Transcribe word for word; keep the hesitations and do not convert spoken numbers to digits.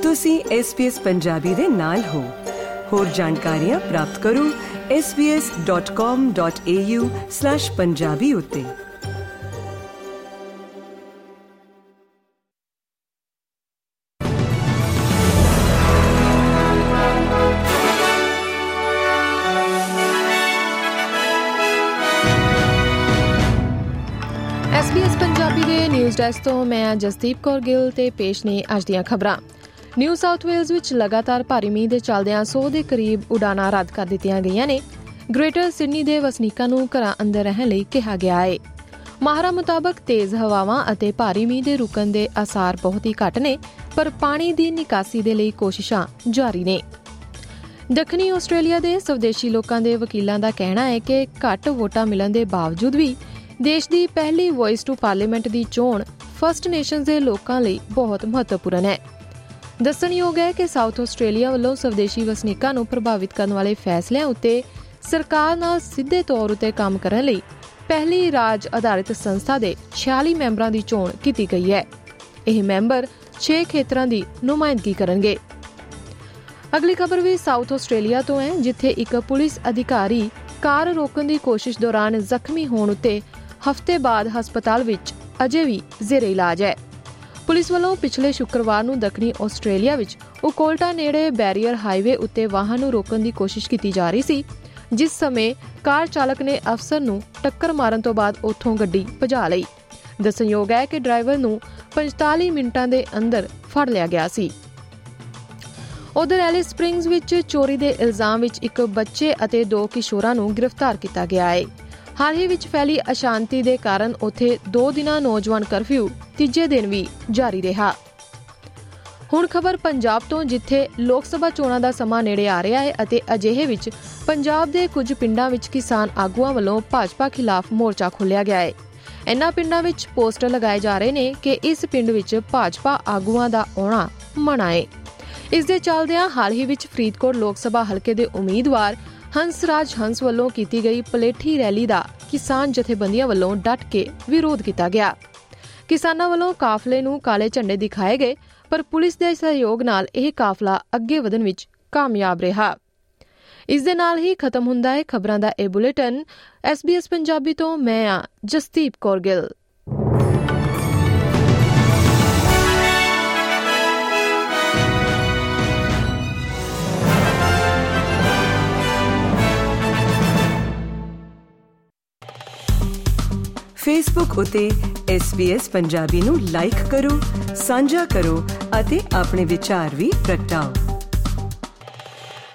ਤੁਸੀਂ S B S Punjabi ਦੇ ਨਾਲ ਹੋ। ਹੋਰ ਜਾਣਕਾਰੀਆਂ ਪ੍ਰਾਪਤ ਕਰੋ S B S dot com dot A U slash Punjabi ਉੱਤੇ। ਐਸ ਬੀ ਐਸ ਪੰਜਾਬੀ ਦੇ ਨਿਊਜ਼ ਡੈਸਕ ਤੋਂ ਮੈਂ ਜਸਦੀਪ ਕੌਰ ਗਿੱਲ ਤੇ ਪੇਸ਼ ਨੇ ਅੱਜ ਦੀਆਂ ਖਬਰਾਂ। ਨਿਊ ਸਾਊਥ ਵੇਲਜ਼ ਵਿੱਚ ਲਗਾਤਾਰ ਭਾਰੀ ਮੀਂਹ ਦੇ ਚੱਲਦਿਆਂ ਸੌ ਦੇ ਕਰੀਬ ਉਡਾਣਾਂ ਰੱਦ ਕਰ ਦਿੱਤੀਆਂ ਗਈਆਂ ਨੇ। ਗ੍ਰੇਟਰ ਸਿਡਨੀ ਦੇ ਵਸਨੀਕਾਂ ਨੂੰ ਘਰਾਂ ਅੰਦਰ ਰਹਿਣ ਲਈ ਕਿਹਾ ਗਿਆ ਹੈ। ਮਾਹਰਾਂ ਮੁਤਾਬਕ ਤੇਜ਼ ਹਵਾਵਾਂ ਅਤੇ ਭਾਰੀ ਮੀਂਹ ਦੇ ਰੁਕਣ ਦੇ ਆਸਾਰ ਬਹੁਤ ਹੀ ਘੱਟ ਨੇ, ਪਰ ਪਾਣੀ ਦੀ ਨਿਕਾਸੀ ਦੇ ਲਈ ਕੋਸ਼ਿਸ਼ਾਂ ਜਾਰੀ ਨੇ। ਦੱਖਣੀ ਆਸਟ੍ਰੇਲੀਆ ਦੇ ਸਵਦੇਸ਼ੀ ਲੋਕਾਂ ਦੇ ਵਕੀਲਾਂ ਦਾ ਕਹਿਣਾ ਹੈ ਕਿ ਘੱਟ ਵੋਟਾਂ ਮਿਲਣ ਦੇ ਬਾਵਜੂਦ ਵੀ ਦੇਸ਼ ਦੀ ਪਹਿਲੀ ਵੌਇਸ ਟੂ ਪਾਰਲੀਮੈਂਟ ਦੀ ਚੋਣ ਫਸਟ ਨੇਸ਼ਨਜ਼ ਦੇ ਲੋਕਾਂ ਲਈ ਬਹੁਤ ਮਹੱਤਵਪੂਰਨ ਹੈ। ਦੱਸਣਯੋਗ ਹੈ ਕਿ ਸਾਊਥ ਆਸਟ੍ਰੇਲੀਆ ਵੱਲੋਂ ਸਵਦੇਸ਼ੀ ਵਸਨੀਕਾਂ ਨੂੰ ਪ੍ਰਭਾਵਿਤ ਕਰਨ ਵਾਲੇ ਫੈਸਲਿਆਂ ਉੱਤੇ ਸਰਕਾਰ ਨਾਲ ਸਿੱਧੇ ਤੌਰ ਉੱਤੇ ਕੰਮ ਕਰਨ ਲਈ ਪਹਿਲੀ ਰਾਜ ਆਧਾਰਿਤ ਸੰਸਥਾ ਦੇ ਛਿਆਲੀ ਮੈਂਬਰਾਂ ਦੀ ਚੋਣ ਕੀਤੀ ਗਈ ਹੈ। ਇਹ ਮੈਂਬਰ ਛੇ ਖੇਤਰਾਂ ਦੀ ਨੁਮਾਇੰਦਗੀ ਕਰਨਗੇ। ਅਗਲੀ ਖਬਰ ਵੀ ਸਾਊਥ ਆਸਟ੍ਰੇਲੀਆ ਤੋਂ ਹੈ, ਜਿੱਥੇ ਇੱਕ ਪੁਲਿਸ ਅਧਿਕਾਰੀ ਕਾਰ ਰੋਕਣ ਦੀ ਕੋਸ਼ਿਸ਼ ਦੌਰਾਨ ਜ਼ਖਮੀ ਹੋਣ ਉੱਤੇ ਹਫ਼ਤੇ ਬਾਅਦ ਹਸਪਤਾਲ ਵਿੱਚ ਅਜੇ ਵੀ ਜ਼ੇਰੇ ਇਲਾਜ ਹੈ। ਪੁਲਿਸ ਵੱਲੋਂ ਪਿਛਲੇ ਸ਼ੁੱਕਰਵਾਰ ਨੂੰ ਦੱਖਣੀ ਆਸਟ੍ਰੇਲੀਆ ਵਿੱਚ ਓਕੋਲਟਾ ਨੇੜੇ ਬੈਰੀਅਰ ਹਾਈਵੇ ਉੱਤੇ ਵਾਹਨ ਨੂੰ ਰੋਕਣ ਦੀ ਕੋਸ਼ਿਸ਼ ਕੀਤੀ ਜਾ ਰਹੀ ਸੀ, ਜਿਸ ਸਮੇਂ ਕਾਰ ਚਾਲਕ ਨੇ ਅਫਸਰ ਨੂੰ ਟੱਕਰ ਮਾਰਨ ਤੋਂ ਬਾਅਦ ਉੱਥੋਂ ਗੱਡੀ ਭਜਾ ਲਈ। ਦੱਸਣਯੋਗ ਹੈ ਕਿ ਡਰਾਈਵਰ ਨੂੰ ਪੰਤਾਲੀ ਮਿੰਟਾਂ ਦੇ ਅੰਦਰ ਫੜ ਲਿਆ ਗਿਆ ਸੀ। ਉਧਰ ਐਲਿਸ ਸਪ੍ਰਿੰਗਸ ਵਿੱਚ ਚੋਰੀ ਦੇ ਇਲਜ਼ਾਮ ਵਿੱਚ ਇੱਕ ਬੱਚੇ ਅਤੇ ਦੋ ਕਿਸ਼ੋਰਾਂ ਨੂੰ ਗ੍ਰਿਫਤਾਰ ਕੀਤਾ ਗਿਆ ਹੈ। ਹਾਲ ਹੀ ਵਿੱਚ ਫੈਲੀ ਅਸ਼ਾਂਤੀ ਦੇ ਕਾਰਨ ਉੱਥੇ ਦੋ ਦਿਨਾਂ ਨੌਜਵਾਨ ਕਰਫਿਊ ਤੀਜੇ ਦਿਨ ਵੀ ਜਾਰੀ ਰਿਹਾ। ਹੁਣ ਖਬਰ ਪੰਜਾਬ ਤੋਂ, ਜਿੱਥੇ ਲੋਕ ਸਭਾ ਚੋਣਾਂ ਦਾ ਸਮਾਂ ਨੇੜੇ ਆ ਰਿਹਾ ਹੈ ਅਤੇ ਅਜਿਹੇ ਵਿੱਚ ਪੰਜਾਬ ਦੇ ਕੁਝ ਪਿੰਡਾਂ ਵਿੱਚ ਕਿਸਾਨ ਆਗੂਆਂ ਵੱਲੋਂ ਭਾਜਪਾ ਖਿਲਾਫ ਮੋਰਚਾ ਖੋਲ੍ਹਿਆ ਗਿਆ ਹੈ। ਇਨ੍ਹਾਂ ਪਿੰਡਾਂ ਵਿੱਚ ਪੋਸਟਰ ਲਗਾਏ ਜਾ ਰਹੇ ਨੇ ਕਿ ਇਸ ਪਿੰਡ ਵਿੱਚ ਭਾਜਪਾ ਆਗੂਆਂ ਦਾ ਆਉਣਾ ਮਨ੍ਹਾ ਹੈ। ਇਸ ਦੇ ਚੱਲਦਿਆਂ ਹਾਲ ਹੀ ਵਿੱਚ ਫਰੀਦਕੋਟ ਲੋਕ ਸਭਾ ਹਲਕੇ ਦੇ ਉਮੀਦਵਾਰ ਹੰਸਰਾਜ ਹੰਸ ਵੱਲੋਂ ਕੀਤੀ ਗਈ ਪਲੇਠੀ ਰੈਲੀ ਦਾ ਕਿਸਾਨ ਜਥੇਬੰਦੀਆਂ ਵੱਲੋਂ ਡਟ ਕੇ ਵਿਰੋਧ ਕੀਤਾ ਗਿਆ। ਕਿਸਾਨਾਂ ਵੱਲੋਂ ਕਾਫਲੇ ਨੂੰ ਕਾਲੇ ਝੰਡੇ ਦਿਖਾਏ ਗਏ, ਪਰ ਪੁਲਿਸ ਦੇ ਸਹਿਯੋਗ ਨਾਲ ਇਹ ਕਾਫਲਾ ਅੱਗੇ ਵਧਣ ਵਿੱਚ ਕਾਮਯਾਬ ਰਿਹਾ। ਇਸ ਦੇ ਨਾਲ ਹੀ ਖਤਮ ਹੁੰਦਾ ਹੈ ਖਬਰਾਂ ਦਾ ਇਹ bulletin. S B S Punjabi ਤੋਂ ਮੈਂ ਆ ਜਸਦੀਪ ਕੌਰ ਗਿੱਲ। ਫੇਸਬੁੱਕ ਉੱਤੇ ਐਸ ਬੀ ਐਸ ਪੰਜਾਬੀ ਨੂੰ ਲਾਈਕ ਕਰੋ, ਸਾਂਝਾ ਕਰੋ ਅਤੇ ਆਪਣੇ ਵਿਚਾਰ ਵੀ ਪ੍ਰਗਟਾਓ।